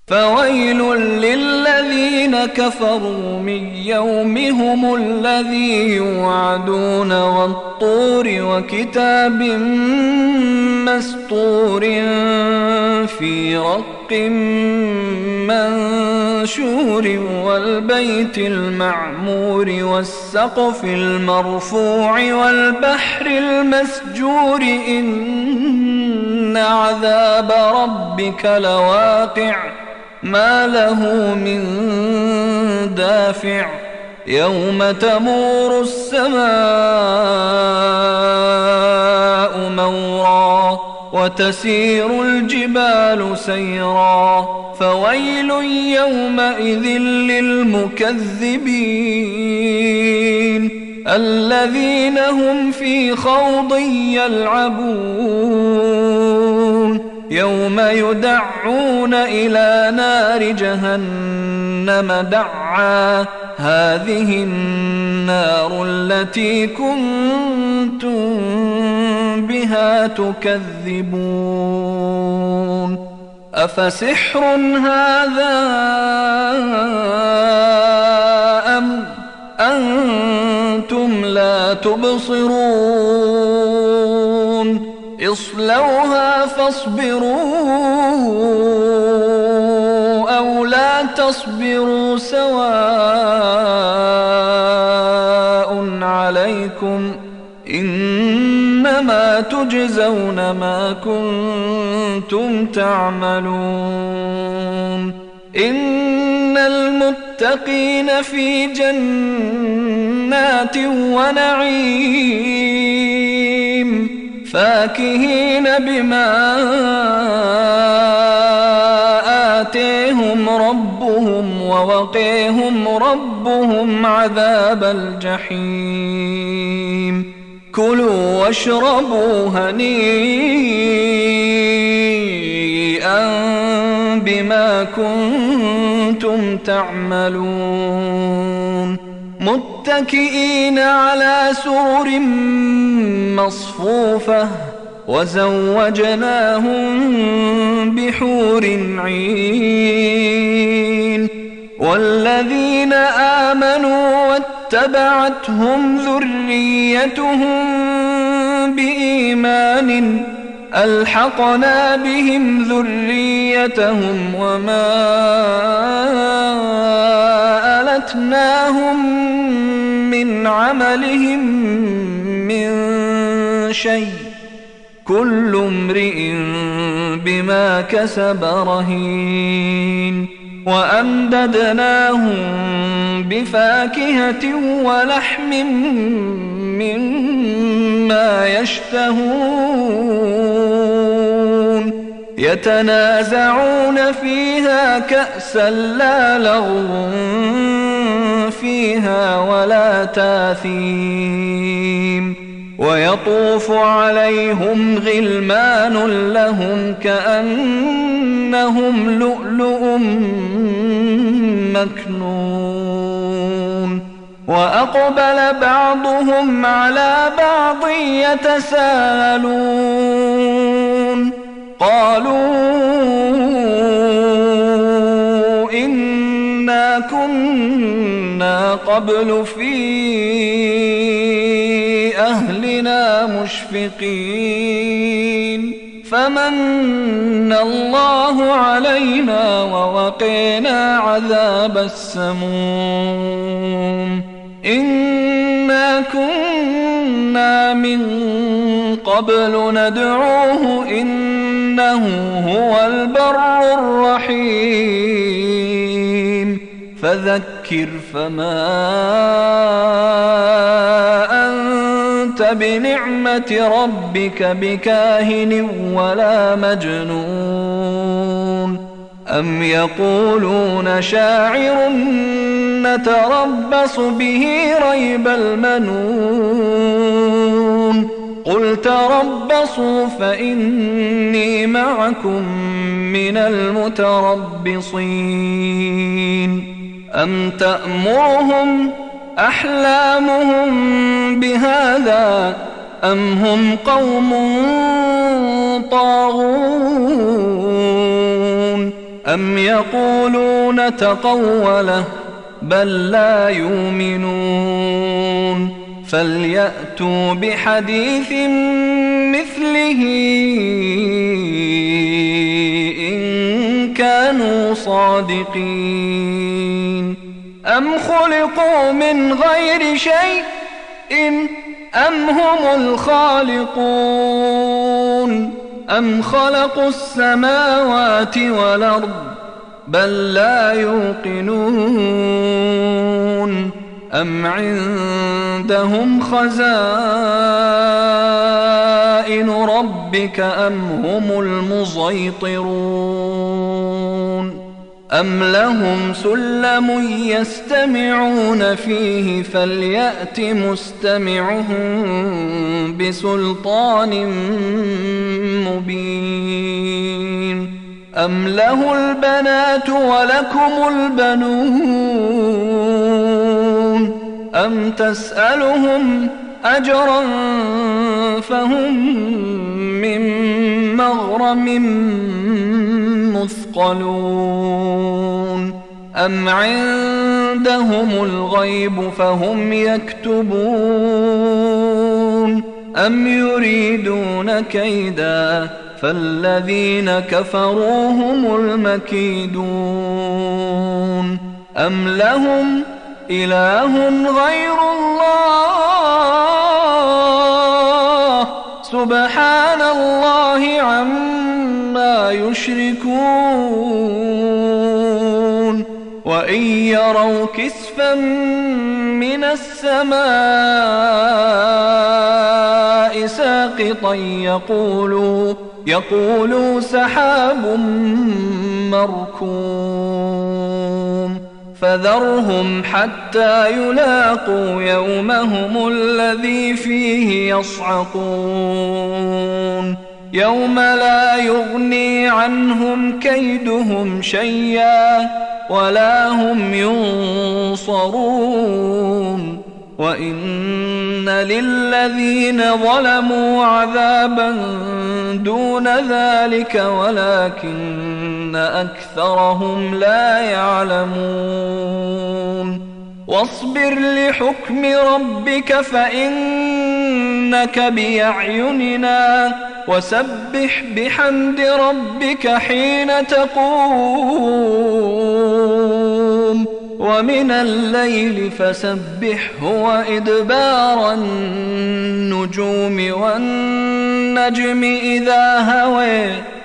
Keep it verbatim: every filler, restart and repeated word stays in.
فويل للذين كفروا من يومهم الذي يوعدون والطور وكتاب مسطور في رق منشور والبيت المعمور والسقف المرفوع والبحر المسجور إن عذاب ربك لواقع ما له من دافع يوم تمور السماء مورا وتسير الجبال سيرا فويل يومئذ للمكذبين الذين هم في خوض يلعبون يوم يدعون إلى نار جهنم دعا هذه النار التي كنتم بها تكذبون أفسحر هذا أم أنتم لا تبصرون اصلوها فاصبروا أو لا تصبروا سواء عليكم إنما تجزون ما كنتم تعملون إن المتقين في جنات ونعيم فاكهين بما آتيهم ربهم ووقيهم ربهم عذاب الجحيم كلوا واشربوا هنيئا بما كنتم تعملون متكئين على سرر مصفوفة وزوجناهم بحور عين والذين آمنوا واتبعتهم ذريتهم بإيمان ألحقنا بهم ذريتهم وما ألتناهم من عملهم من شيء كل امرئ بما كسب رهين وأمددناهم بفاكهة ولحم مما يشتهون يتنازعون فيها كأسا لا لغو فيها ولا تاثيم ويطوف عليهم غلمان لهم كأنهم لؤلؤ مكنون وأقبل بعضهم على بعض يتساءلون قالوا إنا كنا قبل في أهلنا مشفقين فمن الله علينا ووقينا عذاب السموم إنا كنا من قبل ندعوه إنه هو البر الرحيم فذكر فما أنت بنعمة ربك بكاهن ولا مجنون أم يقولون شاعر نتربص به ريب المنون قل تربصوا فإني معكم من المتربصين أم تأمرهم أحلامهم بهذا أم هم قوم طاغون أم يقولون تقوله بل لا يؤمنون فليأتوا بحديث مثله إن كانوا صادقين أم خلقوا من غير شيء أم هم الخالقون أم خلقوا السماوات والأرض بل لا يوقنون أم عندهم خزائن ربك أم هم المسيطرون أم لهم سلم يستمعون فيه فليأت مستمعهم بسلطان مبين أم له البنات ولكم البنون أم تسألهم أجرا فهم من مغرم مثقلون أم عندهم الغيب فهم يكتبون أم يريدون كيدا فالذين كفروا هم المكيدون أم لهم إله غير الله سبحان الله عما يشركون وإن يروا كسفا من السماء ساقطا يقولوا يقولوا سحاب مركوم فذرهم حتى يلاقوا يومهم الذي فيه يصعقون يوم لا يغني عنهم كيدهم شيئا ولا هم ينصرون وإن للذين ظلموا عذابا دون ذلك ولكن أكثرهم لا يعلمون واصبر لحكم ربك فإنك بأعيننا وسبح بحمد ربك حين تقوم ومن الليل فسبحه وإدبار النجوم والنجم إذا هوى